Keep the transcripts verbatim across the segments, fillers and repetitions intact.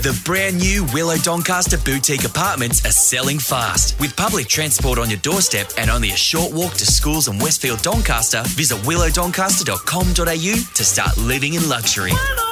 The brand new Willow Doncaster boutique apartments are selling fast. With public transport on your doorstep and only a short walk to schools in Westfield Doncaster, visit willow doncaster dot com dot a u to start living in luxury.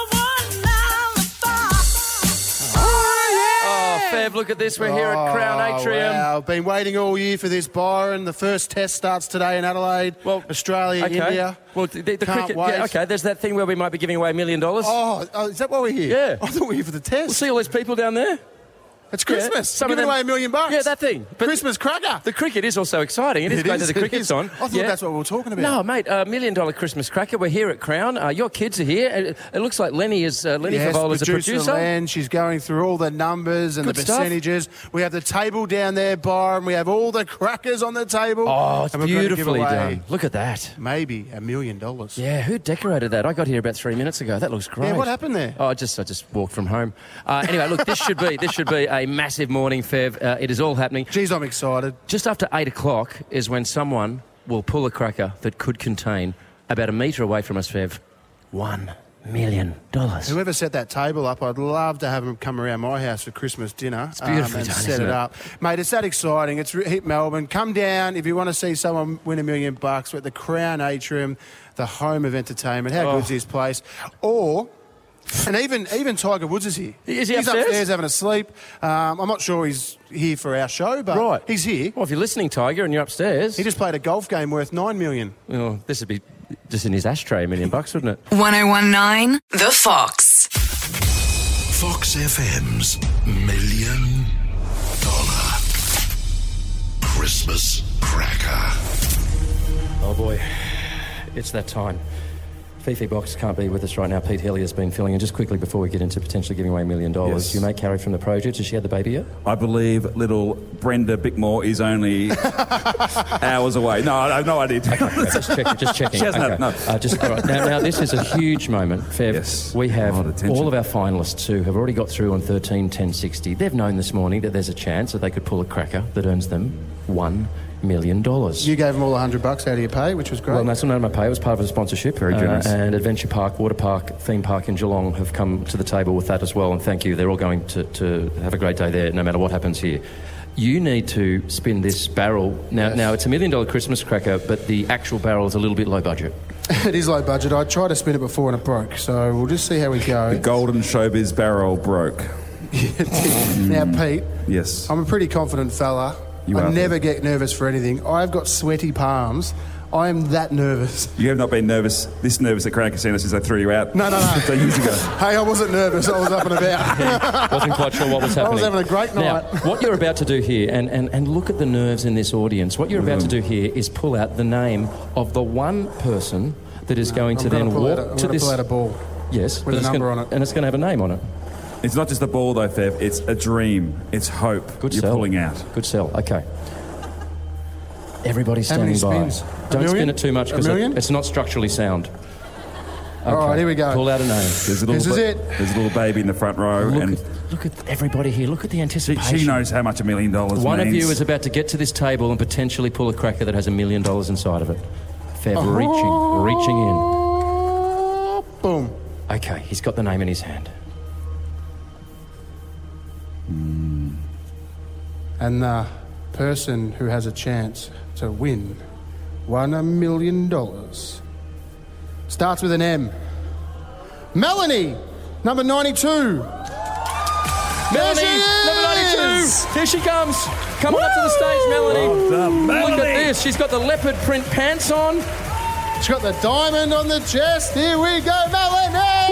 Fev, look at this. We're here at Crown Atrium. Wow. I've been waiting all year for this, Byron. The first test starts today in Adelaide, well, Australia, okay. India. Well, the, the Can't cricket. wait. Yeah, okay, there's that thing where we might be giving away a million dollars. Oh, oh, is that why we're here? Yeah. I thought we were here for the test. We'll see all those people down there. It's Christmas. Yeah. Some Giving of them, away a million bucks. Yeah, that thing. But Christmas cracker. The cricket is also exciting. It is it great is, that the cricket's on. I thought yeah. that's what we were talking about. No, mate, a million dollar Christmas cracker. We're here at Crown. Uh, your kids are here. It, it looks like Lenny is uh, Lenny yes, Favola is a producer. Len, she's going through all the numbers and Good the stuff. percentages. We have the table down there, Byron. We have all the crackers on the table. Oh, it's and we're going to give beautifully away done. Look at that. Maybe a million dollars. Yeah, who decorated that? I got here about three minutes ago. That looks great. Yeah, what happened there? Oh, I just I just walked from home. Uh, anyway, look, this should be this should be a massive morning, Fev. Uh, it is all happening. Geez, I'm excited. Just after eight o'clock is when someone will pull a cracker that could contain about a metre away from us, Fev, one million dollars. Whoever set that table up, I'd love to have them come around my house for Christmas dinner. It's beautifully um, and done, set isn't it it? up. Mate, it's that exciting. It's hit Melbourne. Come down if you want to see someone win a million bucks. We're at the Crown Atrium, the home of entertainment. How Oh. good's this place? Or... And even even Tiger Woods is here. Is he he's upstairs? upstairs having a sleep. Um, I'm not sure he's here for our show, but Right. he's here. Well, if you're listening, Tiger, and you're upstairs... He just played a golf game worth nine million. Well, this would be just in his ashtray, a million bucks, wouldn't it? one oh one point nine The Fox. Fox F M's Million Dollar Christmas Cracker. Oh, boy. It's that time. Fifi Box can't be with us right now. Pete Helly has been filling in. Just quickly before we get into potentially giving away a million dollars, Yes. you mate Carrie from the project. Has she had the baby yet? I believe little Brenda Bickmore is only hours away. No, I have no idea. Okay, just checking. Just checking. She hasn't okay. had- no. Uh, just, all right. now, now, this is a huge moment, Fev. Yes. We have A lot of attention. all of our finalists who have already got through on thirteen ten sixty. They've known this morning that there's a chance that they could pull a cracker that earns them one million dollars. You gave them all a hundred bucks out of your pay, which was great. Well, that's not my pay. It was part of a sponsorship. Very generous. Uh, and Adventure Park, Water Park, Theme Park in Geelong have come to the table with that as well. And thank you. They're all going to, to have a great day there, no matter what happens here. You need to spin this barrel. Now, Yes. now it's a million dollar Christmas cracker, but the actual barrel is a little bit low budget. It is low budget. I tried to spin it before and it broke, so we'll just see how we go. The Golden Showbiz barrel broke. Now, Pete, Yes. I'm a pretty confident fella. You I are. never get nervous for anything. I've got sweaty palms. I am that nervous. You have not been nervous, this nervous at Crown Casino since I threw you out. No, no, no. fifteen years ago. Hey, I wasn't nervous. I was up and about. Wasn't quite sure what was I happening. was having a great Now, night. what you're about to do here, and, and, and look at the nerves in this audience, what you're about to do here is pull out the name of the one person that is going to I'm then gonna pull walk out a, I'm to gonna this... pull out a ball. Yes. with but a it's number gonna, on it. And it's going to have a name on it. It's not just a ball, though, Fev. It's a dream. It's hope. Good You're sell. pulling out. Good sell. Okay. Everybody's How many standing by. spins? A Don't million? spin it too much A because million? it's not structurally sound. All right, here we go. Pull out a name. There's a little This is ba- it. There's a little baby in the front row, Look and at, look at everybody here. Look at the she, anticipation. she knows how much a million dollars One means. of you is about to get to this table and potentially pull a cracker that has a million dollars inside of it. Fev, Uh-huh. reaching, reaching in. Boom. Okay, he's got the name in his hand. And the person who has a chance to win one million dollars starts with an M. Melanie, number ninety-two. Melanie, she is! number ninety-two. Here she comes. Come on up to the stage, Melanie. Well done, Look at Melanie. this. She's got the leopard print pants on. She's got the diamond on the chest. Here we go, Melanie!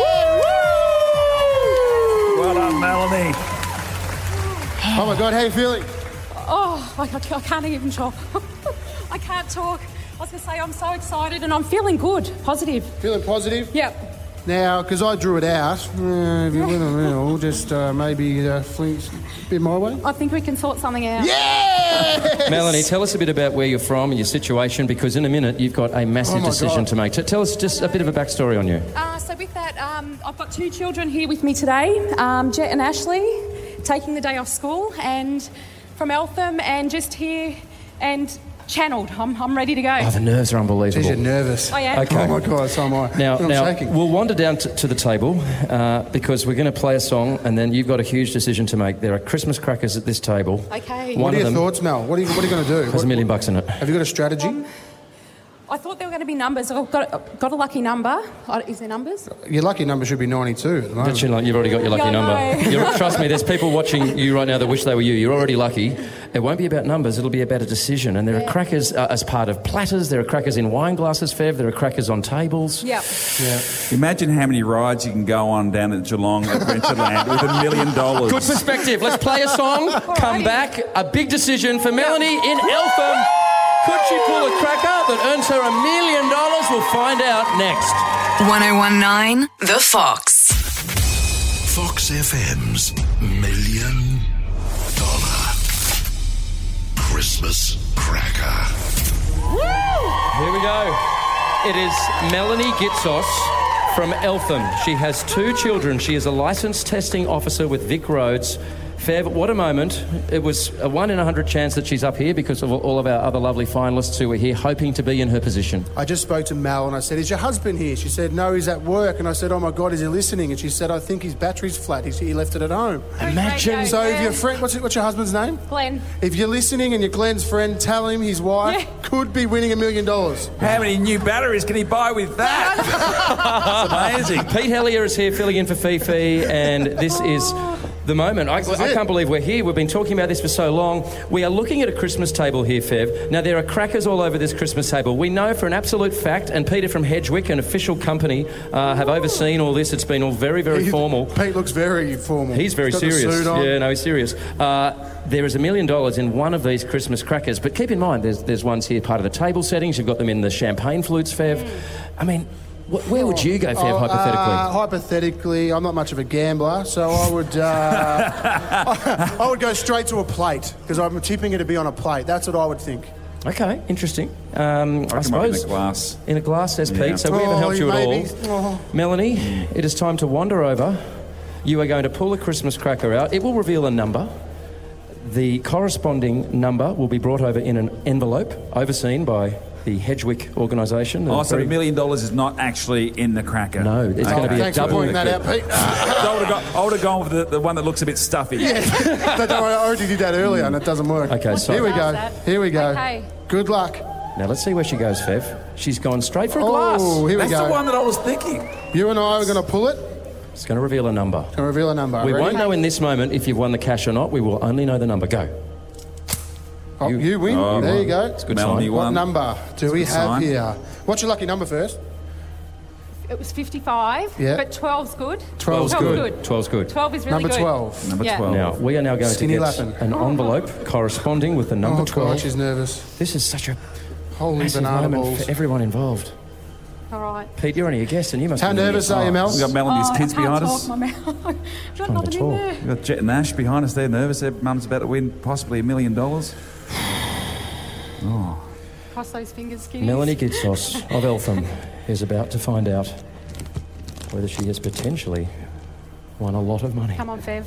Well done, Melanie. Oh my God, how are you feeling? Oh, I, I can't even talk. I can't talk. I was going to say I'm so excited and I'm feeling good, positive. Feeling positive? Yep. Now, because I drew it out, uh, if you win a mill, just uh, maybe uh, fling a bit my way. I think we can sort something out. Yes! Melanie, tell us a bit about where you're from and your situation, because in a minute you've got a massive Oh my decision God. to make. T- tell us just a bit of a backstory on you. Uh, so with that, um, I've got two children here with me today, um, Jet and Ashley, taking the day off school and from Eltham, and just here. And channeled. I'm, I'm ready to go. Oh, the nerves are unbelievable. Geez, you're nervous. Oh, yeah. Okay. Oh, my God, so am I. Now, I'm now shaking. we'll wander down to, to the table uh, because we're going to play a song, and then you've got a huge decision to make. There are Christmas crackers at this table. Okay. One What are of your them thoughts, Mel? What are you, what are you going to do? has What- a million bucks in it. Have you got a strategy? Um, I thought there were going to be numbers. I've got, got a lucky number. Uh, Is there numbers? Your lucky number should be ninety-two at the moment. But you know, you've already got your lucky Yeah, I number. know. You're, trust me, there's people watching you right now that wish they were you. You're already lucky. It won't be about numbers, it'll be about a decision. And there are crackers uh, as part of platters, there are crackers in wine glasses, Fev, there are crackers on tables. Yeah. Imagine how many rides you can go on down at Geelong Adventureland with a million dollars. Good perspective. Let's play a song, come back. A big decision for Melanie in Eltham. Could she pull a cracker that earns her a million dollars? We'll find out next. one oh one nine The Fox. Fox F M's Million Dollar Christmas Cracker. Here we go. It is Melanie Gitsos from Eltham. She has two children. She is a licensed testing officer with Vic Roads. Fev, what a moment. It was a one in a hundred chance that she's up here because of all of our other lovely finalists who were here hoping to be in her position. I just spoke to Mel and I said, is your husband here? She said, no, he's at work. And I said, oh my God, is he listening? And she said, I think his battery's flat. He, he left it at home. Imagine. Okay, So if yeah. your friend, what's, what's your husband's name? Glenn. If you're listening and you're Glenn's friend, tell him his wife Yeah. could be winning a million dollars. How many new batteries can he buy with that? That's amazing. Pete Hellier is here filling in for Fifi, and this is the moment. I, I it. can't believe we're here. We've been talking about this for so long. We are looking at a Christmas table here, Fev. Now, there are crackers all over this Christmas table. We know for an absolute fact, and Peter from Hedgewick, an official company, uh, have overseen all this. It's been all very, very He- formal. Pete looks very formal. He's very got the serious. suit on. Yeah, no, he's serious. Uh, there is a million dollars in one of these Christmas crackers, but keep in mind, there's there's ones here part of the table settings. You've got them in the champagne flutes, Fev. I mean, wh- where would you go, Fev, Oh, hypothetically? Uh, hypothetically, I'm not much of a gambler, so I would uh, I, I would go straight to a plate because I'm tipping it to be on a plate. That's what I would think. Okay, interesting. Um, I I reckon might be in suppose a glass. in a glass, says Yeah. Pete. So we haven't Oh, helped you at maybe. all. Oh. Melanie, it is time to wander over. You are going to pull a Christmas cracker out. It will reveal a number. The corresponding number will be brought over in an envelope, overseen by the Hedgewick organisation. Oh, so Very- a million dollars is not actually in the cracker. No, it's going to be a Thanks for double. pointing that out, Pete. I would have gone, I would have gone with the, the one that looks a bit stuffy. But don't worry, I already did that earlier and it doesn't work. Okay, so- Here we go. That. Here we go. Okay. Good luck. Now let's see where she goes, Fev. She's gone straight for a glass. Oh, here we That's go. the one that I was thinking. You and I are going to pull it It's going to reveal a number. and reveal a number. We Ready? won't know in this moment if you've won the cash or not. We will only know the number. Go. Oh, You- you, win. Oh, there you go. It's a good Melanie sign. What won. number do we good have sign. here? What's your lucky number first? It was fifty-five, Yeah. but twelve's good. twelve's good. twelve's good. twelve is really Number good. twelve. Number Yeah. twelve. Now, we are now going Skinny to get Lappin. an envelope corresponding with the number Oh, twelve. God, she's nervous. This is such a Holy massive banana moment balls. for everyone involved. All right. Pete, you're only a guest and you must How be nervous are you, Mel? We've got Melanie's Oh, kids I can't behind talk, us. my mouth. I've got Can't nothing talk. in there. We've got Jet and Ash behind us. They're nervous. Their mum's about to win possibly a million dollars. Cross those fingers, Skinny. Melanie Gitsos of Eltham is about to find out whether she has potentially won a lot of money. Come on, Fev.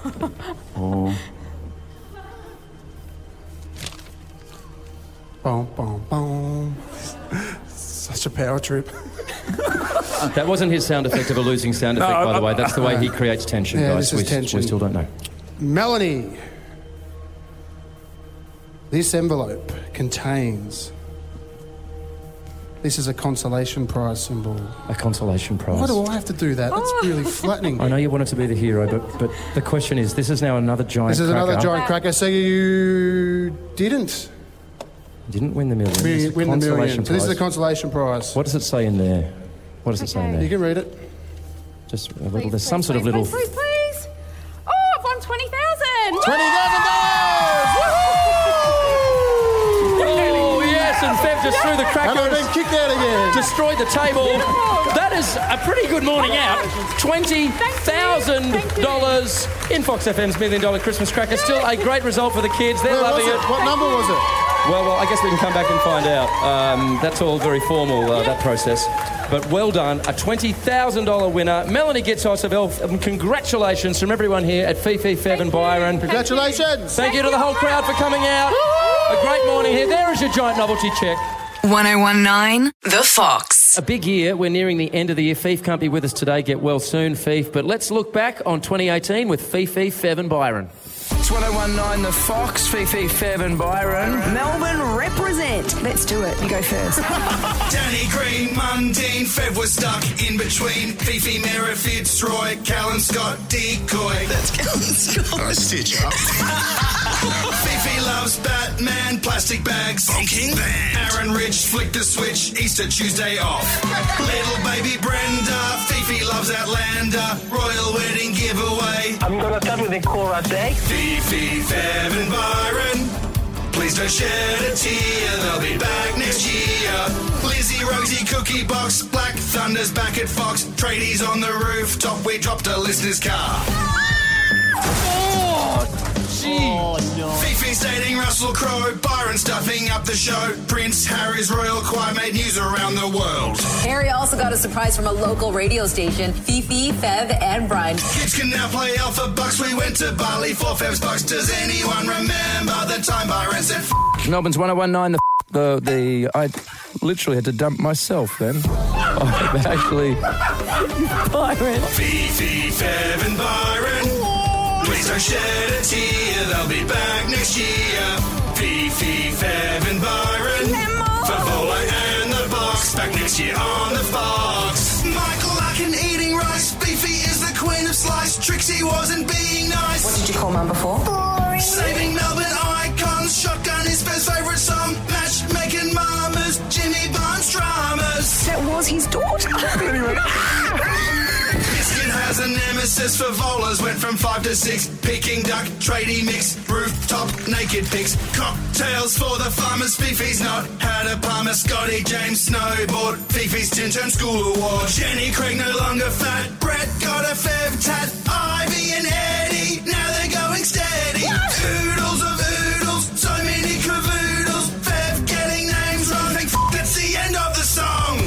Boom, boom, boom. Such a power trip. That wasn't his sound effect of a losing sound effect, No, by the I- way. That's the way he creates tension, Yeah, guys. this is we, tension. we still don't know. Melanie, this envelope contains. This is a consolation prize symbol. A consolation prize. Why do I have to do that? That's really flattening. I know you wanted to be the hero, but, but the question is, this is now another giant This is another cracker. giant cracker. So you didn't Didn't win the million. This win, is a win the consolation million. So this is a prize. consolation prize. What does it say in there? What does it say in Okay. there? You can read it. Just a little. Please, There's some please, sort of please, little. Please, please, please. Oh, I've won twenty thousand. Twenty thousand dollars. Oh yes, and Fev just threw the And I've crackers. been kicked out again. Destroyed the table. That is a pretty good morning out. Twenty thousand dollars in Fox F M's Million Dollar Christmas Cracker. Still a great result for the kids. They're Where was loving it? it. What number was it? Well, well, I guess we can come back and find out. Um, that's all very formal, uh, that process. But well done. A twenty thousand dollars winner. Melanie Gitsos of Elf. Um, congratulations from everyone here at Fifi, Fev and Byron. Congratulations. Thank you to the whole crowd for coming out. A great morning here. There is your giant novelty check. ten nineteen The Fox. A big year. We're nearing the end of the year. Fife can't be with us today. Get well soon, Fife. But let's look back on twenty eighteen with Fifi, Fev and Byron. ten nineteen The Fox, Fifi, Fev and Byron. Melbourne represent. Let's do it. You go first. Danny Green, Mundine, Fev was stuck in between. Fifi, Mera, Fitzroy, Callan Scott, Decoy. That's Callan Scott. I stitch up. Fifi loves Batman, plastic bags. Bonking band. Aaron Rich flicked the switch, Easter Tuesday off. Little baby Brenda, Fifi loves Outlander. Royal wedding giveaway. I'm going to start with the chorus, eh? Fifi, Fev and Byron, please don't shed a tear, they'll be back next year. Lizzie, Rosie, Cookie Box, Black Thunder's back at Fox, tradies on the rooftop, we dropped a listener's car. Oh, no. Fifi's dating Russell Crowe, Byron stuffing up the show, Prince Harry's royal choir made news around the world. Harry also got a surprise from a local radio station. Fifi, Fev and Brian. Kids can now play Alpha Bucks, we went to Bali for Fev's Bucks. Does anyone remember the time Byron said f***? Melbourne's ten nineteen The, the, the, I literally had to dump myself then. I've actually... Byron. Fifi, Fev and Byron. Please don't shed a tear, they'll be back next year. Fifi, Fev and Byron. Favola and the Box, back next year on the Fox. Michael Larkin eating rice, Fifi is the queen of slice. Trixie wasn't being nice. What did you call Mum before? Boring. Saving Melbourne icons, Shotgun is Fev's favourite song. Matchmaking mamas, Jimmy Barnes dramas. That was his daughter. Biscuit has a nemesis for Volas, went from five to six. Peking duck, tradie mix, rooftop, naked pics. Cocktails for the farmers, Fifi's not had a Palmer. Scotty James snowboard, Fifi's ten-term school award. Jenny Craig no longer fat, Brett got a Fev tat. Ivy and Eddie, now they're going steady. Oodles of oodles, so many cavoodles. Fev getting names wrong, thank f*** that's the end of the song.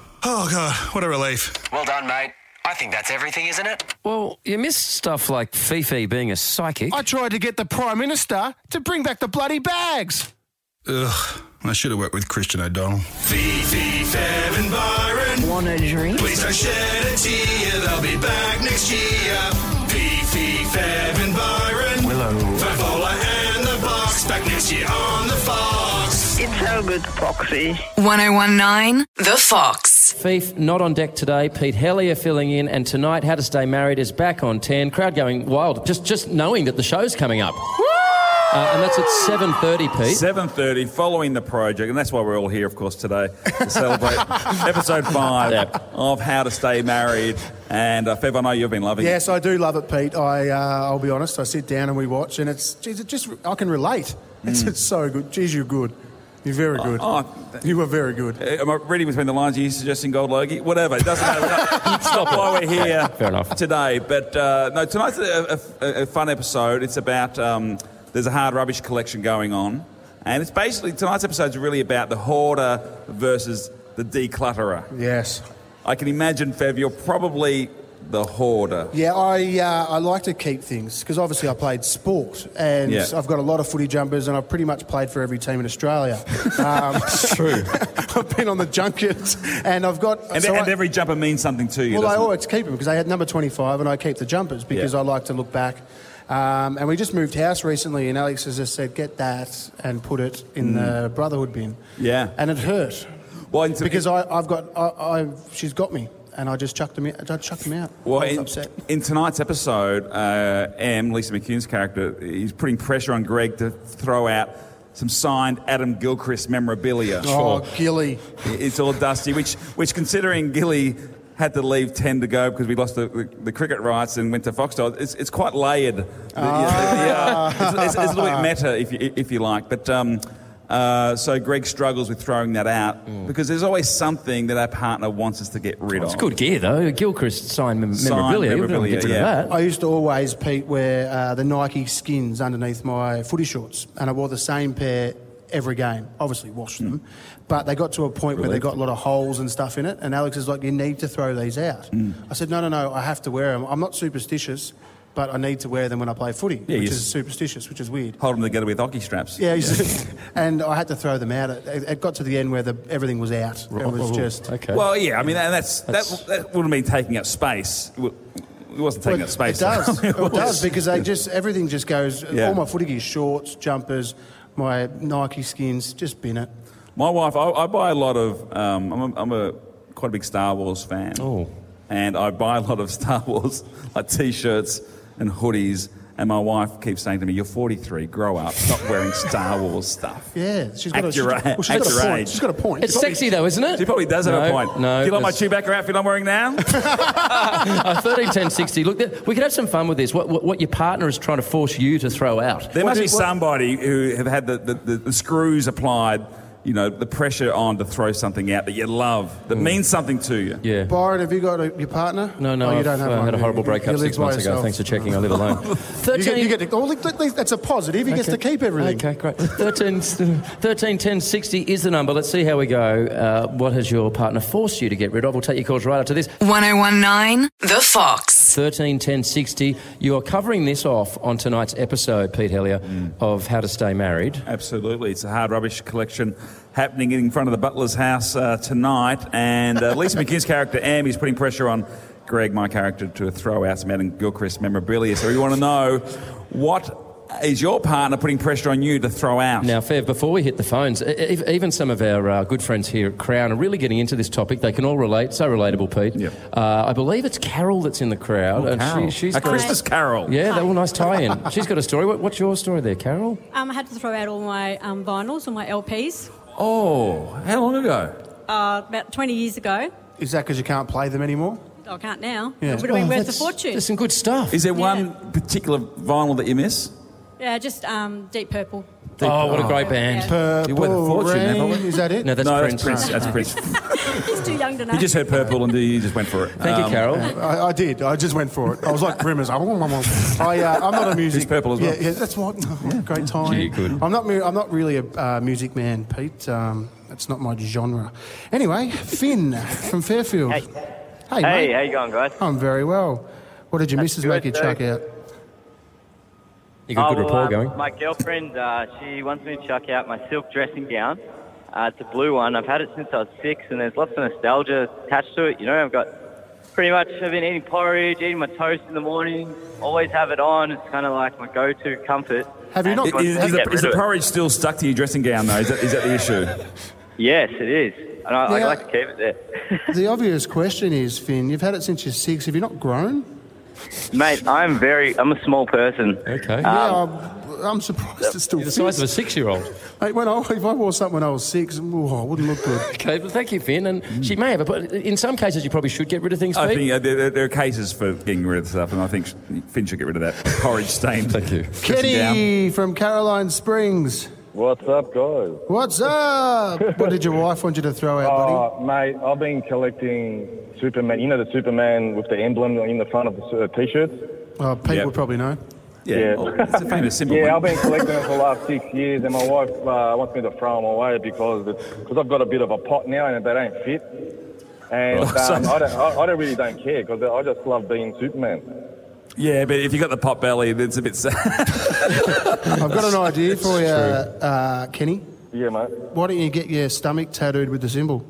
Oh God, what a relief. Well done, mate. I think that's everything, isn't it? Well, you missed stuff like Fifi being a psychic. I tried to get the Prime Minister to bring back the bloody bags. Ugh, I should have worked with Christian O'Donnell. Fifi, Fev and Byron. Want a drink? Please don't shed a tear, they'll be back next year. Fifi, Fev and Byron. Willow. Favola and the Box, back next year on the Fox. It's so good, Foxy. ten nineteen The Fox. Fife not on deck today. Pete Hellier filling in, and tonight How to Stay Married is back on ten. Crowd going wild just just knowing that the show's coming up. Uh, and that's at seven thirty, Pete. seven thirty, following the project, and that's why we're all here, of course, today, to celebrate episode five Yep. of How to Stay Married. And, uh, Fev, I know you've been loving Yes, it. I do love it, Pete. I, uh, I'll be honest, I sit down and we watch, and it's, geez, it just, I can relate. It's, it's so good. Geez, you're good. You're very good. Oh, you were very good. Uh, Am I reading between the lines? Are you suggesting Gold Logie? Whatever. It doesn't matter. It's not why we're here Fair enough. today. But, uh, no, tonight's a, a, a fun episode. It's about... Um, there's a hard rubbish collection going on. And it's basically... Tonight's episode is really about the hoarder versus the declutterer. Yes. I can imagine, Fev, you're probably the hoarder. Yeah, I uh, I like to keep things because obviously I played sport and Yeah. I've got a lot of footy jumpers and I've pretty much played for every team in Australia. Um, It's true. I've been on the junkets and I've got... And, so and I- every jumper means something to you, Well, I doesn't it? always keep them because I had number twenty-five and I keep the jumpers because Yeah. I like to look back. Um, and we just moved house recently and Alex has just said, get that and put it in the Brotherhood bin. Yeah. And it hurt. Well, in- because I, I've got... I, I, she's got me and I just chucked them out. I chucked them out. Well, I was in, upset. in tonight's episode, uh, Em, Lisa McCune's character, he's putting pressure on Greg to throw out some signed Adam Gilchrist memorabilia. Oh, Gilly. It's all dusty, which, which considering Gilly had to leave ten to go because we lost the, the, the cricket rights and went to Foxtel, it's, it's quite layered. The- Ah. the- uh, it's, it's, it's a little bit meta, if you, if you like. But um, uh, so Greg struggles with throwing that out because there's always something that our partner wants us to get rid It's of. good gear, though. Gilchrist signed mem- Signed memorabilia. You memorabilia, don't get rid yeah. of that. I used to always, Pete, wear uh, the Nike skins underneath my footy shorts, and I wore the same pair every game. Obviously, washed them, but they got to a point where they got a lot of holes and stuff in it. And Alex is like, "You need to throw these out." I said, "No, no, no. I have to wear them. I'm not superstitious, but I need to wear them when I play footy, Yeah, which you is s- superstitious, which is weird. Hold them together with hockey straps. Yeah, and I had to throw them out. It, it got to the end where the, everything was out. It was just... Okay. Well, yeah, I mean, and that's, That's- that, that would have been taking up space. It wa- it wasn't taking Well, up space. It does. It It was- does because they just everything just goes. Yeah. All my footy gear, shorts, jumpers, my Nike skins, just bin it. My wife, I, I buy a lot of. Um, I'm, a, I'm a quite a big Star Wars fan. Oh. And I buy a lot of Star Wars like T-shirts and hoodies. And my wife keeps saying to me, "You're forty-three. Grow up. Stop wearing Star Wars stuff." Yeah, she's got, Act a, she's, your well, a- she's act got a your point. age. She's got a point. It's sexy though, isn't it? She probably does have No, a point. no, Do you like my there's- Chewbacca outfit I'm wearing now? Uh, thirteen ten sixty. Look, th- we could have some fun with this. What, what, what your partner is trying to force you to throw out. There What must do- be what- somebody who have had the, the, the, the screws applied, you know, the pressure on to throw something out that you love, that means something to you. Yeah. Byron, have you got a, your partner? No, no, oh, you I've don't have uh, one, had a do horrible you? breakup You live six by months ago. yourself. Thanks for checking. I live alone. You thirteen. get, you get to, oh, look, look, that's a positive. He gets Okay. to keep everything. Okay, great. thirteen, thirteen ten sixty is the number. Let's see how we go. Uh, what has your partner forced you to get rid of? We'll take your calls right after this. one oh one nine The Fox. thirteen ten sixty. You are covering this off on tonight's episode, Pete Hellier, of How to Stay Married. Absolutely. It's a hard rubbish collection happening in front of the butler's house uh, tonight. And uh, Lisa McKinn's character, Am, is putting pressure on Greg, my character, to throw out some Adam Gilchrist memorabilia. So we want to know, what is your partner putting pressure on you to throw out? Now, Fev, before we hit the phones, e- e- even some of our uh, good friends here at Crown are really getting into this topic. They can all relate. So relatable, Pete. Yep. Uh, I believe it's Carol that's in the crowd. Oh, and Carol. She, she's A got Christmas carol. Yeah, that was a nice tie-in. She's got a story. What, what's your story there, Carol? Um, I had to throw out all my um, vinyls, all my L Ps, Oh, how long ago? uh, about twenty years ago. Is that because you can't play them anymore? I can't now. Yeah. It would have been Oh, worth a that's- fortune. There's some good stuff. Is there Yeah. one particular vinyl that you miss? Yeah, just um, Deep Purple. Oh, what a great band. Yeah. Purple You're worth a fortune, then, rain, probably. is that it? No, that's no, Prince. that's Prince. That's Prince. He's too young to know. You just heard Purple and you just went for it. Thank you, Um, Carol. I, I did. I just went for it. I was like Grimmers. I, uh, I'm not a music. He's purple as well. Yeah, yeah that's what. Oh, great time. Gee, good. I'm not. mu- I'm not really a uh, music man, Pete. Um, that's not my genre. Anyway, Finn from Fairfield. Hey. Hey, Hey, mate. how you going, guys? I'm very well. What did your missus good, make you so- chuck out? You got a good Oh, well, rapport um, going? My girlfriend, uh, she wants me to chuck out my silk dressing gown. Uh, it's a blue one. I've had it since I was six, and there's lots of nostalgia attached to it. You know, I've got pretty much, I've been eating porridge, eating my toast in the morning, always have it on. It's kind of like my go-to comfort. Have you And not- she wants Is, me to is the, get is rid the of it. porridge still stuck to your dressing gown, though? Is that, is that the issue? Yes, it is. And I, I Yeah. like to keep it there. The obvious question is, Finn, you've had it since you're six. Have you not grown? Mate, I'm very, I'm a small person. Okay. yeah, Um, I'm, I'm surprised it still You're the fits. size of a six-year-old. Mate, when I, if I wore something when I was six, oh, it wouldn't look good. Okay, well, thank you, Finn. And she may have, but in some cases, you probably should get rid of things, I Pete. think uh, there, there are cases for getting rid of stuff, and I think Finn should get rid of that porridge stain. Thank you. Kenny from Caroline Springs. What's up, guys? What's up? What did your wife want you to throw out, buddy? Uh, mate, I've been collecting Superman. You know the Superman with the emblem in the front of the uh, t-shirts? Oh, Pete Yep. would probably know. Yeah, well, it's a famous symbol. Yeah, mate. I've been collecting it for the last six years, and my wife uh, wants me to throw them away because it's, because I've got a bit of a pot now and they don't fit. And Oh, so- um, I, don't, I, I don't really don't care because I just love being Superman. Yeah, but if you got the pot belly, it's a bit sad. I've got an idea for you, uh, Kenny. Yeah, mate. Why don't you get your stomach tattooed with the symbol?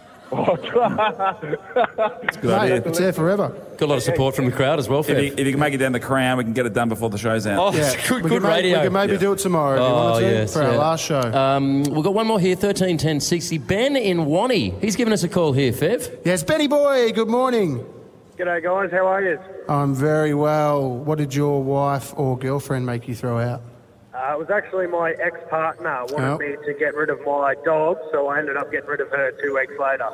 Good Mate, idea. it's there forever. Got a lot of support from the crowd as well, If you, Fev. if you can make it down the Crown, we can get it done before the show's out. Oh, Yeah, good, we good can ma- radio. We can maybe Yeah. do it tomorrow if you Oh, wanted to yes, for our yeah. last show. Um, we've got one more here, thirteen ten sixty. Ben in Wani. He's given us a call here, Fev. Yes, Benny boy, good morning. G'day, guys. How are you? I'm very well. What did your wife or girlfriend make you throw out? Uh, it was actually my ex-partner wanted Oh. me to get rid of my dog, so I ended up getting rid of her two weeks later.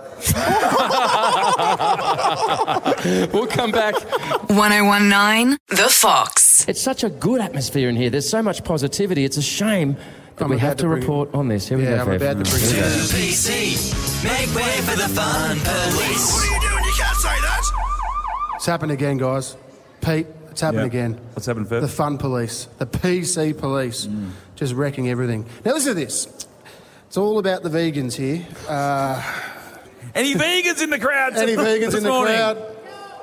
We'll come back. one oh one nine The Fox. It's such a good atmosphere in here. There's so much positivity. It's a shame that I'm we about have to to bring- report on this. Here we Yeah, go, I'm Fev. about to bring Here we it go. P C. Make way for the fun police. What are you doing? You can't say that. It's happened again, guys. Pete, it's happened Yeah. again. What's happened, Fev? The fun police, the P C police, just wrecking everything. Now listen to this. It's all about the vegans here. Uh, Any vegans in the crowd? any vegans this in the morning? crowd?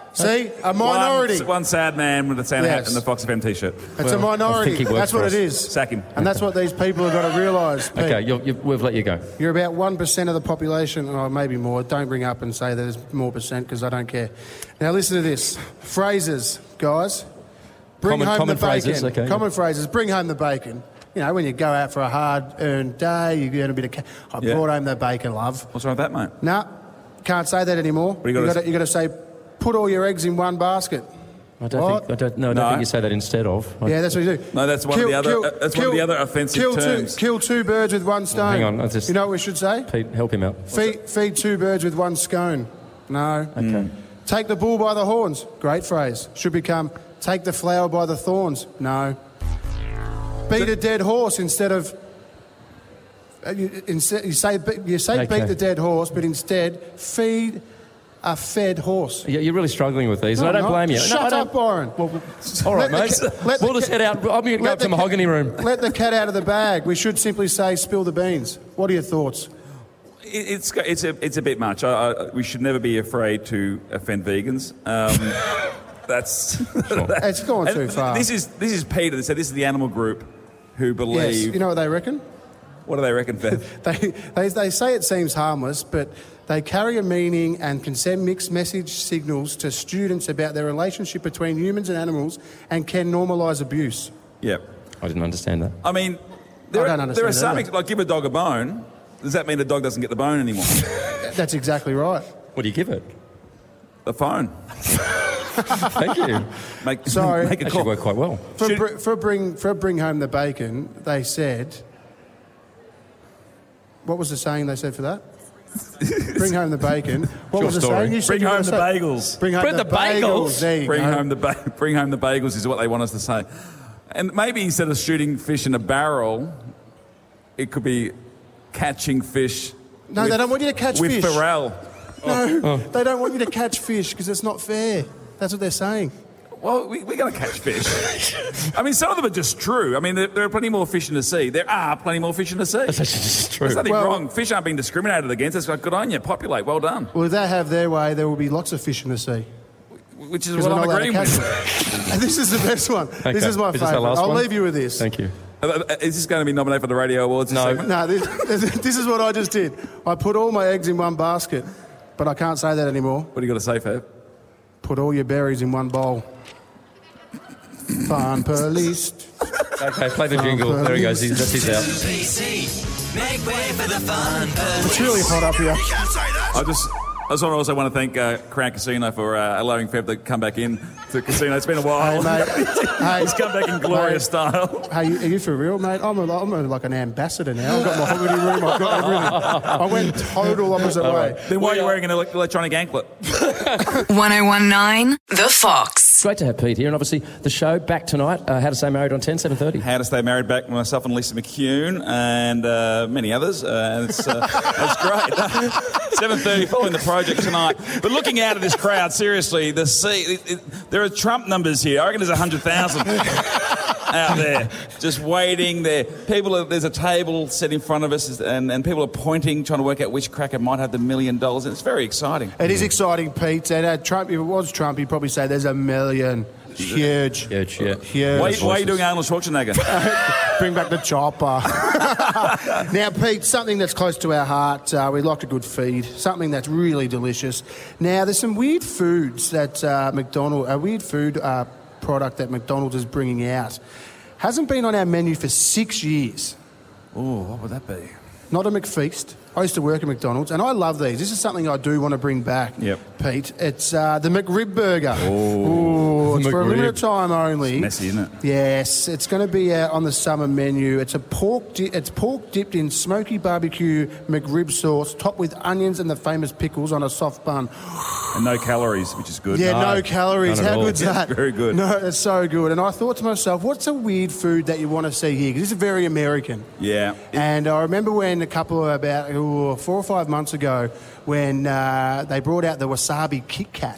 See, a minority. One, one sad man with a Santa hat Yes. and the Fox F M T-shirt. It's a minority. I think he works That's for what us. it is. Sack him. And that's what these people have got to realise. Pete. Okay, you're, you we've let you go. You're about one percent of the population, or maybe more. Don't bring up and say there's more percent because I don't care. Now listen to this. Phrases, guys. Bring Common- home common the bacon. phrases, okay. Common phrases. Bring home the bacon. You know, when you go out for a hard-earned day, you get a bit of... Ca- I Yeah. brought home the bacon, love. What's wrong with that, mate? No, can't say that anymore. you gotta you s- got to say, put all your eggs in one basket. I don't What? think. I don't, no, I don't No. think you say that instead of. I- Yeah, that's what you do. No, that's one of the other- uh, that's one of the other offensive kill terms. Two, kill two birds with one stone. hang on, I just- You know what we should say? Pete, help him out. Feed, feed two birds with one scone. No. Okay. Take the bull by the horns. Great phrase. Should become take the flower by the thorns. No. Beat a dead horse instead of... uh, You, instead, you say, you say Okay. beat the dead horse, but instead feed a fed horse. Yeah, You're really struggling with these, and I No, don't I'm blame you. not. No, I Shut don't- up, Byron. All right, Let the mate. ca- let the We'll just ca- head out. I'm going to go Let up to the the ca- mahogany room. Let the cat out of the bag. We should simply say spill the beans. What are your thoughts? It- It's it's a it's a bit much. I, I, we should never be afraid to offend vegans. Um, that's It's gone and too far. This is this is Peter. They said this is the animal group who Yes. believe. You know what they reckon? What do they reckon, Fev? They, they, they say it seems harmless, but they carry a meaning and can send mixed message signals to students about their relationship between humans and animals and can normalise abuse. Yep. I didn't understand that. I mean, there, I don't are, understand there are that some, either. like give a dog a bone. Does that mean the dog doesn't get the bone anymore? That's exactly right. What do you give it? The phone. Thank you. Make, Sorry. make a Actually call. worked quite well. For, Should- br- for, bring, for bring home the bacon, they said... What was the saying they said for that? Bring home the bacon. What Your was the story. saying? You said Bring you were home the gonna say- bagels. Bring home Bring the, the bagels. There you Bring go. home the ba- bring home the bagels is what they want us to say. And maybe instead of shooting fish in a barrel, it could be catching fish. No, with, they don't want you to catch with fish. Pharrell. No, they don't want you to catch fish because it's not fair. That's what they're saying. Well, we, we're going to catch fish. I mean, some of them are just true. I mean, there, there are plenty more fish in the sea. There are plenty more fish in the sea. That's just true. There's nothing Well- wrong. Fish aren't being discriminated against. It's like, good on you. Populate. Well done. Well, if they have their way, there will be lots of fish in the sea. Which is Because what they're I'm not allowed to agreeing catch with. them. And this is the best one. Okay. This is my Is this our favourite. last I'll one? leave you with this. Thank you. Uh, uh, Is this going to be nominated for the Radio Awards? this No. segment? No, this, this is what I just did. I put all my eggs in one basket, but I can't say that anymore. What do you got to say, Fab? Put all your berries in one bowl. Fun police. Okay, play the jingle. There he goes. He's, that's his out. P C, make way for the fun. It's really hot up here. I just, I just also want to thank uh, Crown Casino for uh, allowing Feb to come back in to the casino. It's been a while. Hey, mate. Hey, He's come back in glorious Mate. style. Hey, you- are you for real, mate? I'm, a, I'm a, like an ambassador now. I've got my holiday room. I've got everything. I went total opposite way. Then why are you wearing an ele- electronic anklet? ten nineteen The Fox. Great to have Pete here, and obviously the show back tonight. Uh, How to Stay Married on ten, seven thirty. How to Stay Married back with myself and Lisa McCune and uh, many others. Uh, and it's, uh, it's great. seven thirty following the project tonight. But looking out at this crowd, seriously, the sea, it, it, there are Trump numbers here. I reckon there's one hundred thousand out there just waiting there. People are, there's a table set in front of us and, and people are pointing, trying to work out which cracker might have the million dollars. And it's very exciting. It is exciting, Pete. And uh, Trump, if it was Trump, he'd probably say there's a million. Huge. Huge, yeah. Huge. Why, why are you doing Arnold Schwarzenegger? Bring back the chopper. Now, Pete, something that's close to our heart. Uh, we like a good feed. Something that's really delicious. Now, there's some weird foods that uh, McDonald's, a weird food uh, product that McDonald's is bringing out. Hasn't been on our menu for six years. Oh, what would that be? Not a McFeast. I used to work at McDonald's, and I love these. This is something I do want to bring back, Yep. Pete. It's uh, the McRib Burger. Oh, Ooh, it's for a McRib. limited time only. It's messy, isn't it? Yes, it's going to be out on the summer menu. It's a pork. Di- it's pork dipped in smoky barbecue McRib sauce, topped with onions and the famous pickles on a soft bun. And no calories, which is good. Yeah, no, No, calories. none at How all. good's Yeah, that? very good. No, it's so good. And I thought to myself, what's a weird food that you want to see here? Because this is very American. Yeah. And I remember when a couple of about ooh, four or five months ago, when uh, they brought out the wasabi Kit Kat.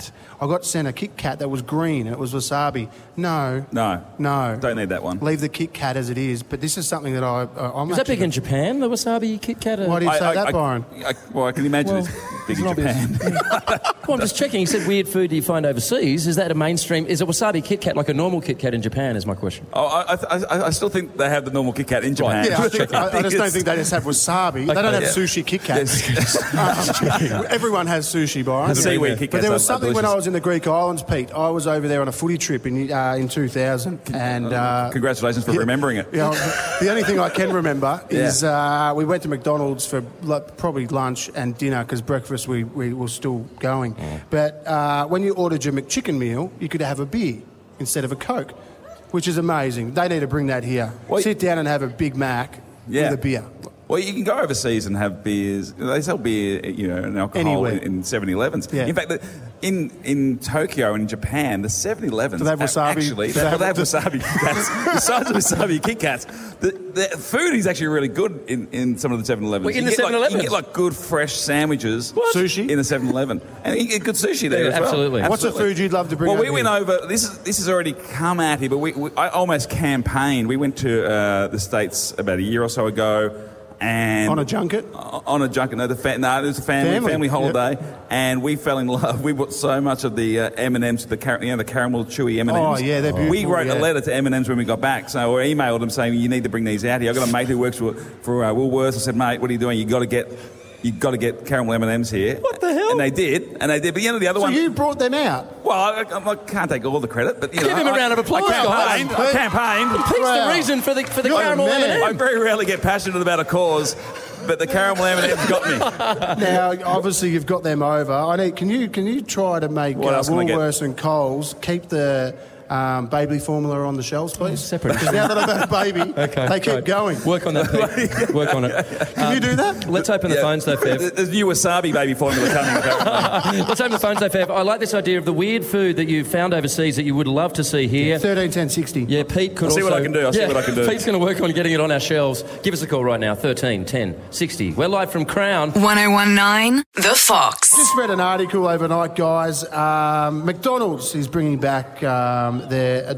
I got sent a Kit Kat that was green and it was wasabi. No. No. No. Don't need that one. Leave the Kit Kat as it is. But this is something that I, uh, I'm Is that actually big in Japan, the wasabi Kit Kat? Why do you I- say I- that, I- Byron? I, well, I can imagine Well, it's big it's in not Japan. Well, I'm just checking. You said weird food do you find overseas. Is that a mainstream? Is a wasabi Kit Kat like a normal Kit Kat in Japan, is my question. Oh, I, I, I, I still think they have the normal Kit Kat in Japan. Yeah, I, think, I, I just don't think they just have wasabi. They don't have Yeah. sushi Kit Kats. Um, everyone has sushi, Byron. The seaweed Kit But Kats there was are- are something when delicious. I was in the Greek islands, Pete. I was over there on a footy trip in uh, in two thousand, and uh, Congratulations for remembering it. you know, the only thing I can remember is uh, we went to McDonald's for like, probably lunch and dinner because breakfast we, we were still going. But uh, when you ordered your McChicken meal, you could have a beer instead of a Coke, which is amazing. They need to bring that here. Sit down and have a Big Mac Yeah. with a beer. Well, you can go overseas and have beers. They sell beer, you know, and alcohol Anywhere. in, in seven elevens. Yeah. In fact, the, in in Tokyo and in Japan, the seven elevens Do they have wasabi? actually Do they, they have, have- they have wasabi Kit Kats. Besides the wasabi Kit Kats, the, the food is actually really good in, in some of the seven elevens. Wait, in you the get like- 7-Elevens? You get like good fresh sandwiches. Sushi? In the seven eleven. And you get good sushi there Yeah, as well. absolutely. What's a food you'd love to bring Well, we over went here? over. This is this has already come at here, but we, we I almost campaigned. We went to uh, the States about a year or so ago, and On a junket? on a junket. No, the fa- no, it was a family Family, family, yep. holiday, and we fell in love. We bought so much of the uh, M and M's, the car- you know the caramel chewy M and M's. Oh, yeah, they're We beautiful, wrote yeah. a letter to M and M's when we got back, so we emailed them saying you need to bring these out here. I got a mate who works for for uh, Woolworths. I said, mate, what are you doing? You got to get. You got to get caramel M and M's here. What the hell? And they did, and they did. But you know the other So one. you brought them out? Well, I, I, I can't take all the credit, but you know, Give him a I- round of applause, I campaigned. guys. I campaigned. Pete's Wow. the reason for the for the You're the caramel man. M and M. I very rarely get passionate about a cause, but the caramel M and M's got me. Now, obviously, you've got them over. I need. Can you can you try to make What uh, else can I get? Woolworths and Coles keep the um, baby formula on the shelves, please? separate. Because now that I've had a baby, Okay, they keep right. going. Work on that, Pete. Work on it. Can you do that? Let's open the Yeah. phones, though, Fev. There's new wasabi baby formula coming. apparently. Let's open the phones, though, Fev. I like this idea of the weird food that you found overseas that you would love to see here. Thirteen ten sixty. Yeah, Pete could I'll see also... what I can do, I'll see Yeah, what I can do. Pete's going to work on getting it on our shelves. Give us a call right now, thirteen ten sixty. We're live from Crown. one oh one nine The Fox. Just read an article overnight, guys. Um, McDonald's is bringing back um, their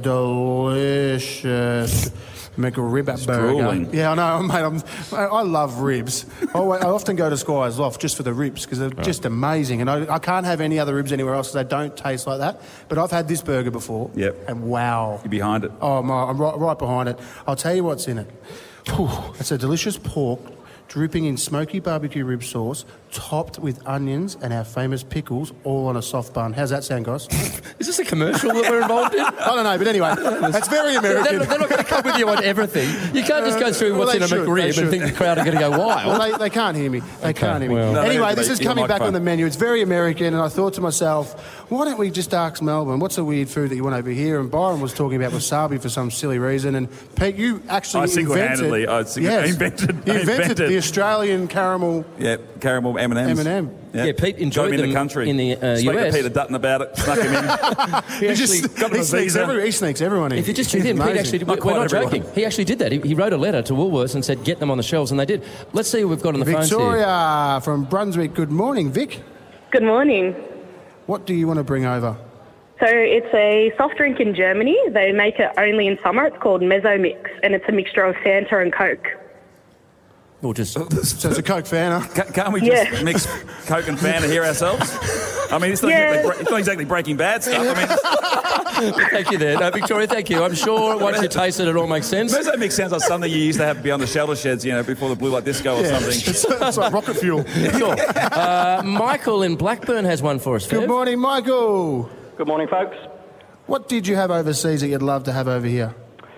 delicious McRib burger. drooling. Yeah, I know, mate. I'm, I love ribs. I, I often go to Squire's Loft just for the ribs because they're just amazing. And I, I can't have any other ribs anywhere else because they don't taste like that. But I've had this burger before. Yep. And wow. You're behind it. Oh, my, I'm right, right behind it. I'll tell you what's in it. Whew, it's a delicious pork dripping in smoky barbecue rib sauce, topped with onions and our famous pickles, all on a soft bun. How's that sound, guys? Is this a commercial that we're involved in? I don't know, but anyway, that's very American. They're, they're not going to come with you on everything. You can't just go through Well, what's they in a should, they McRib and should. think the crowd are going to go wild. Well, they, they can't hear me. They can't hear me. well. No, they anyway, do, this they- is your coming back microphone. on the menu. It's very American, and I thought to myself, why don't we just ask Melbourne, what's a weird food that you want over here? And Byron was talking about wasabi for some silly reason, and Pete, you actually I invented... single-handedly- I single- yes, invented- You I invented, invented. the Australian caramel Yeah, caramel M and M's. M and M. Yeah, Pete enjoyed Got him in them the country. in the, uh, Spoke U S. to Peter Dutton about it. Snuck him in. He, actually just, got him he, a sneaks visa. every, he sneaks everyone in. If you just He's tune in, Pete amazing. actually, Not we're quite not everyone. joking. He actually did that. He, he wrote a letter to Woolworths and said, get them on the shelves, and they did. Let's see who we've got on the phones here. Victoria from Brunswick, good morning. Vic, Good morning. what do you want to bring over? So it's a soft drink in Germany. They make it only in summer. It's called Mezzo Mix, and it's a mixture of Fanta and Coke. We'll just... So it's a Coke fan, huh? Ca- Can't we Yeah. just mix Coke and Fanta here ourselves? I mean, it's not, Yeah. exactly, it's not exactly Breaking Bad stuff. I mean, Thank you there. No, Victoria, thank you. I'm sure once you taste it, it all makes sense. Mezzo Mix sounds like something you used to have beyond the shelter sheds, you know, before the blue light disco or Yeah, something. it's, it's like rocket fuel. Sure. Uh, Michael in Blackburn has one for us, Good Fev. morning, Michael. Good morning, folks. What did you have overseas that you'd love to have over here?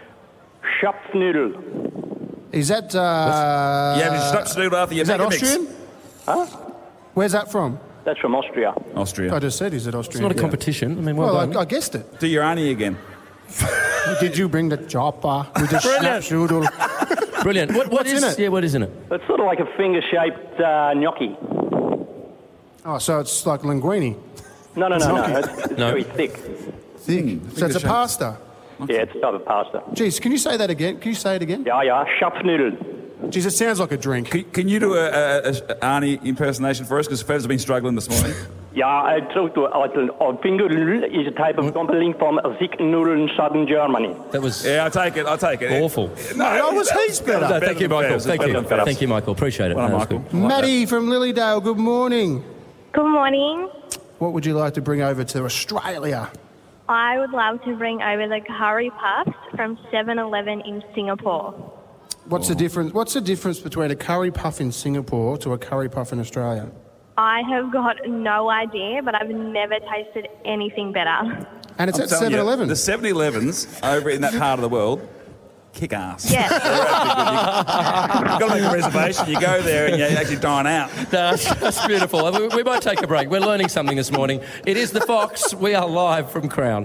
Schapfnudel. Is that... Uh, You have your Schnapsnoodle after your Is that Mega Mix. Austrian? Huh? Where's that from? That's from Austria. Austria. I just said, is it It's Austrian? not a Yeah. competition. I mean, well, Well, done. I, I guessed it. Do your auntie again. Did you bring the chopper with the Brilliant. schnapsnoodle? Brilliant. What, what What's is in it? Yeah, what is in it? It's sort of like a finger-shaped uh, gnocchi. Oh, so it's like linguine. No, no, no, Gnocchi. no. It's, it's No. very thick. Thick. so it's a pasta. Yeah, it's a type of pasta. Jeez, can you say that again? Can you say it again? Yeah, yeah. Schapfnudel. Jeez, it sounds like a drink. Can, can you do a, a, a Arnie impersonation for us? Because Fev's been struggling this morning. Ja, I took to uh, finger is a type of dumpling from a thick noodle in southern Germany. That was Yeah, I take it. I take it. awful. No, that was heaps better. No, thank you, than Michael. Fev's. Thank Better you. than Fev's. Thank you, Michael. Appreciate it. Well done, That was Michael. good. Maddie from Lilydale, good morning. Good morning. What would you like to bring over to Australia? I would love to bring over the curry puffs from seven eleven in Singapore. What's the difference? What's the difference between a curry puff in Singapore to a curry puff in Australia? I have got no idea, but I've never tasted anything better. And it's I'm at telling you, seven eleven. The seven elevens over in that part of the world kick ass. Yes. You've got to make a reservation. You go there and you actually dine out. That's, that's beautiful. We, we might take a break. We're learning something this morning. It is The Fox. We are live from Crown.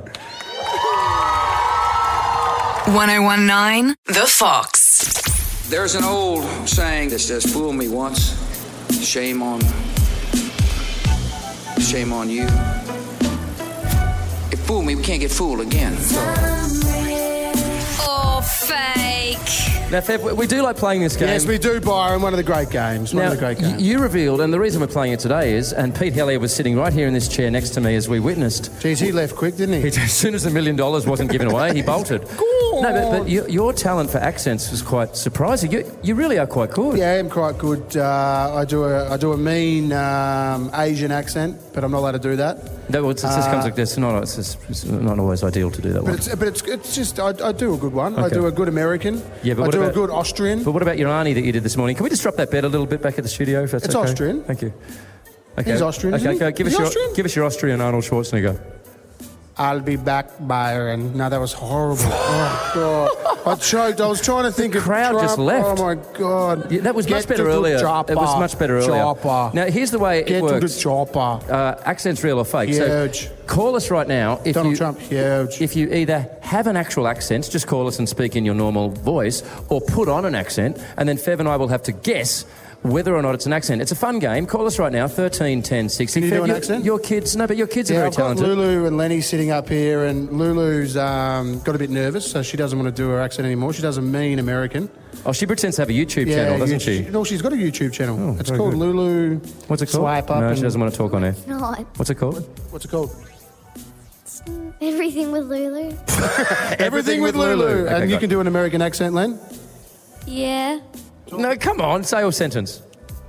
one oh one point nine The Fox. There's an old saying that says, fool me once, shame on, shame on you. If fool me, we can't get fooled again. Oh, fake. Now, Fev, we do like playing this game. Yes, we do, Byron. One of the great games. One Now, of the great y- games. you revealed, and the reason we're playing it today is, and Pete Hellier was sitting right here in this chair next to me as we witnessed. Jeez, he left quick, didn't he? As soon as the million dollars wasn't given away, he bolted. No, but, but your, your talent for accents was quite surprising. You, you really are quite good. Yeah, I am quite good. Uh, I do a I do a mean um, Asian accent, but I'm not allowed to do that. No, well, it's, it just Uh, comes like this. Not, it's, just, it's not always ideal to do that But one. it's but it's it's just I, I do a good one. I Okay. do a good American. Yeah, but I what do about- a good Austrian. But what about your auntie that you did this morning? Can we just drop that bed a little bit back at the studio? If that's It's okay? Austrian. Thank you. Okay. He's Austrian, Okay, isn't he? okay. Give Is us he your Austrian? give us your Austrian Arnold Schwarzenegger. I'll be back, Byron. No, that was horrible. Oh God, I choked. I was trying to think of crowd just Trump. left. Oh my God, Yeah, that was Get much better to the earlier. chopper. It was much better earlier. Chopper. Now, here's the way it Get works. to the chopper. Uh, accent's real or fake. Huge. So call us right now. If Donald you, Trump, huge. If you either have an actual accent, just call us and speak in your normal voice, or put on an accent, and then Fev and I will have to guess whether or not it's an accent. It's a fun game. Call us right now, thirteen ten sixty. Can you Fev, do an your, accent? Your kids, no, but your kids are Yeah, very I've got talented. Lulu and Lenny sitting up here, and Lulu's um, got a bit nervous, so she doesn't want to do her accent anymore. She does a mean American. Oh, she pretends to have a YouTube Yeah, channel, doesn't you- she? No, she's got a YouTube channel. Oh, it's very called good. Lulu. What's it called? Swipe up. No, and she doesn't want to talk on air. Not What's it called? What's it called? everything with Lulu. Everything with Lulu. Okay, and you got can do an American accent, Len? Yeah. No, come on, say a sentence.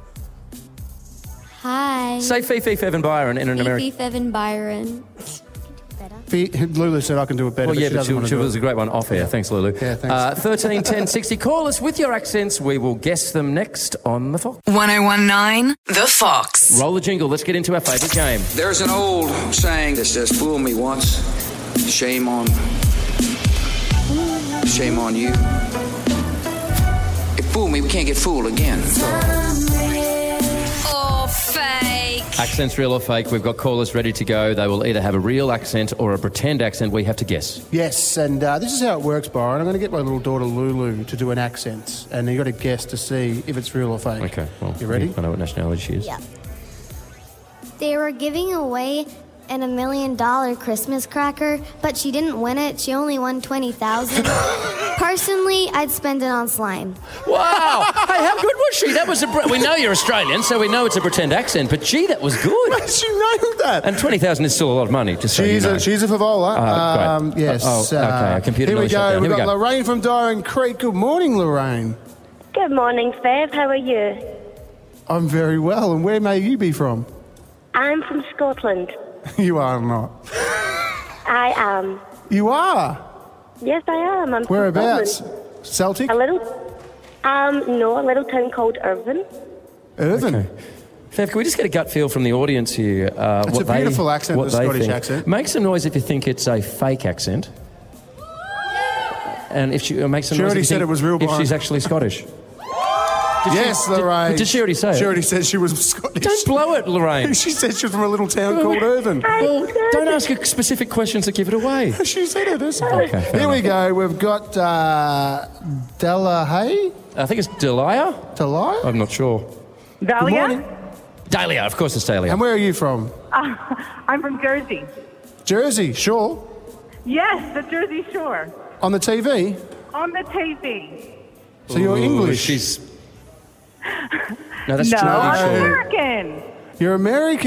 Hi. Say Fifi, Fev and Byron in an Fifi, American... Fev, and Byron. Fe- Lulu said I can do it better. Well, but yeah, she but doesn't she, want to she do it. was a great one off air. Thanks, Lulu. Yeah, thanks. Uh, thirteen ten sixty. Call us with your accents. We will guess them next on The Fox. one oh one point nine The Fox. Roll the jingle. Let's get into our favourite game. There's an old saying that says, fool me once, shame on, shame on you. If fool me, we can't get fooled again. Oh, fake. Accents real or fake? We've got callers ready to go. They will either have a real accent or a pretend accent. We have to guess. Yes, and uh, this is how it works, Byron. I'm going to get my little daughter Lulu to do an accent, and you've got to guess to see if it's real or fake. Okay, well, You ready? I know what nationality she is. Yeah. They were giving away an a million dollar Christmas cracker, but she didn't win it. She only won twenty thousand. Personally, I'd spend it on slime. Wow! Hey, how good was she? That was a. Br- we know you're Australian, so we know it's a pretend accent. But gee, that was good. She nailed that. And twenty thousand is still a lot of money. Just so She's you know. a she's a favola. Oh, great. um, yes. Oh, okay. uh, A computer Here we nearly shut go. down. We've Here we got go. Lorraine from Darren Creek. Good morning, Lorraine. Good morning, Fev. How are you? I'm very well. And where may you be from? I'm from Scotland. You are not. I am. You are. Yes, I am. I'm from Whereabouts? Scotland. Celtic. A little. Um, no, a little town called Irvine. Irvine. Okay. Fev, can we just get a gut feel from the audience here? Uh, It's what a beautiful they, accent, what the they Scottish think. accent. Make some noise if you think it's a fake accent. And if she uh, make some She noise, already if you said think- it was real, If Byron. she's actually Scottish. Did yes, she, Lorraine. Did, did she already say it? She already said she was Scottish. Don't blow it, Lorraine. She said she was from a little town called Irvine. Well, don't ask her specific questions that give it away. She said it herself. Okay, fair Here we enough. go. We've got uh, Delahaye. I think it's Delia. Delia? I'm not sure. Dahlia? Dahlia, of course it's Dahlia. And where are you from? Uh, I'm from Jersey. Jersey, sure. Yes, the Jersey Shore. On the T V? On the T V. So you're Ooh, English? She's... No, that's no, Geordie I'm Shore. American. You're American?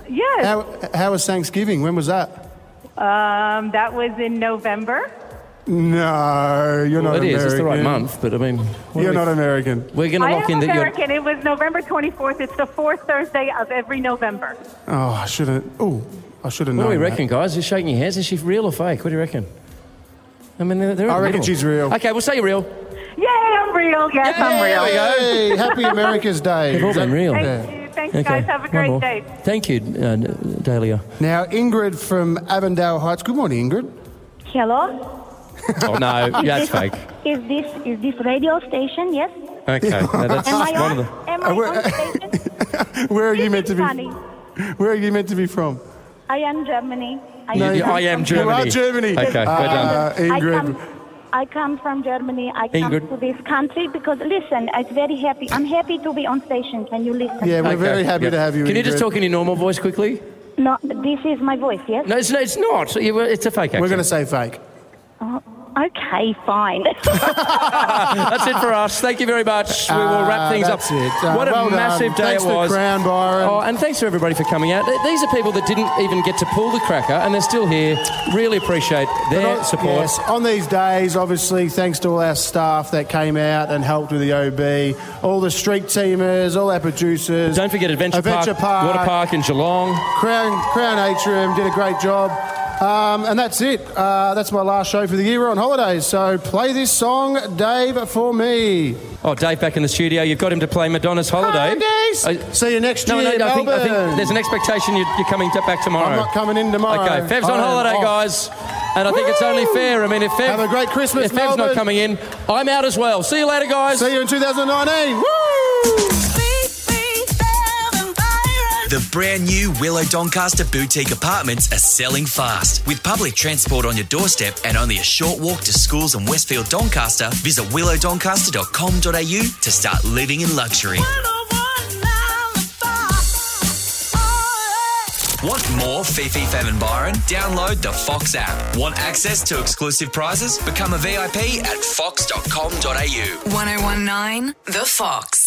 Yes. How, how was Thanksgiving? When was that? Um, that was in November. No, you're Well, not it is. American. It's the right month, but I mean... what You're are we- not American. We're going to I lock am in that you're... American. It was November twenty-fourth. It's the fourth Thursday of every November. Oh, I should have... Oh, I should have What known do we that. reckon, guys? You're shaking your heads. Is she real or fake? What do you reckon? I mean, they're, they're in I the reckon middle. she's real. Okay, we'll say you're real. Yay, I'm real. Yes, I'm real. Hey, happy America's Day. They've all been real. Thank you. Thanks, guys. Have a one great more. day. Thank you, uh, Dahlia. Now, Ingrid from Avondale Heights. Good morning, Ingrid. Hello? Oh, no, yeah, it's fake. Is this is this radio station? Yes. Okay, no, that's Am I one on? of the... Am I on station? Where are you meant to be? Funny. Where are you meant to be from? I am Germany. I, You- you- I am Germany. You are Germany. Okay, well Uh, done. I Ingrid. come, I come from Germany. I come Ingrid. to this country because listen, I'm very happy. I'm happy to be on station. Can you listen? Yeah, we're Okay, very happy yeah. to have you, Can you just Ingrid. talk in your normal voice quickly? No, this is my voice. Yes. No, it's, no, it's not. You- It's a fake accent. We're going to say fake. Oh, okay, fine. That's it for us. Thank you very much. We will wrap Ah, things that's up. it. Uh, what a well done. massive day Thanks it for was. Crown, Byron. Oh, and thanks to everybody for coming out. Th- These are people that didn't even get to pull the cracker, and they're still here. Really appreciate their But on- support. Yes, on these days, obviously, thanks to all our staff that came out and helped with the O B, all the street teamers, all our producers. Don't forget Adventure, Adventure Park, Park. Water Park in Geelong. Crown, Crown Atrium did a great job. Um, and that's it. Uh, that's my last show for the year. We're on holidays, so play this song, Dave, for me. Oh, Dave back in the studio. You've got him to play Madonna's Holiday. Holidays. Uh, See you next no, year, no, I think, I Melbourne. think there's an expectation you're, you're coming to back tomorrow. I'm not coming in tomorrow. Okay, Fev's on I'm holiday, off. guys. And I think it's only fair. I mean, if Fev, Have a great Christmas, if Fev's not Melbourne. coming in, I'm out as well. See you later, guys. See you in two thousand nineteen. Woo! The brand new Willow Doncaster boutique apartments are selling fast. With public transport on your doorstep and only a short walk to schools in Westfield Doncaster, visit willow doncaster dot com dot a u to start living in luxury. Want more Fifi, Fam and Byron? Download the Fox app. Want access to exclusive prizes? Become a V I P at fox dot com dot a u. ten nineteen The Fox.